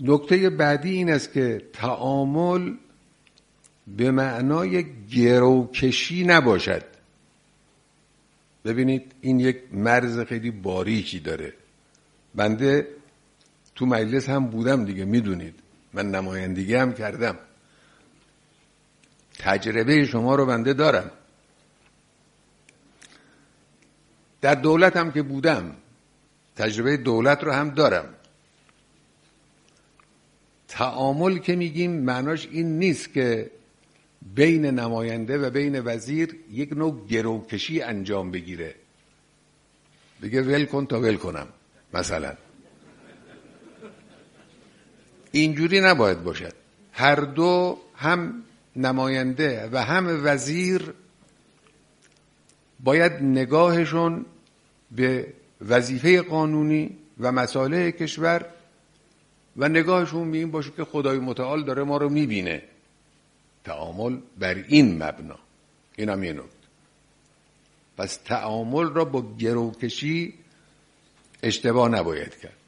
نکته بعدی این است که تعامل به معنای گروکشی نباشد. ببینید این یک مرز خیلی باریکی داره. بنده تو مجلس هم بودم دیگه، میدونید من نمایندگی هم کردم، تجربه شما رو بنده دارم. در دولت هم که بودم تجربه دولت رو هم دارم. تعامل که میگیم معناش این نیست که بین نماینده و بین وزیر یک نوع گروکشی انجام بگیره، بگه ول کن تا ول کنم مثلا. اینجوری نباید باشد. هر دو، هم نماینده و هم وزیر، باید نگاهشون به وظیفه قانونی و مصالح کشور و نگاهشون به این باشه که خدای متعال داره ما رو میبینه. تعامل بر این مبنا. این هم یه نکته. پس تعامل را با گروکشی اشتباه نباید کرد.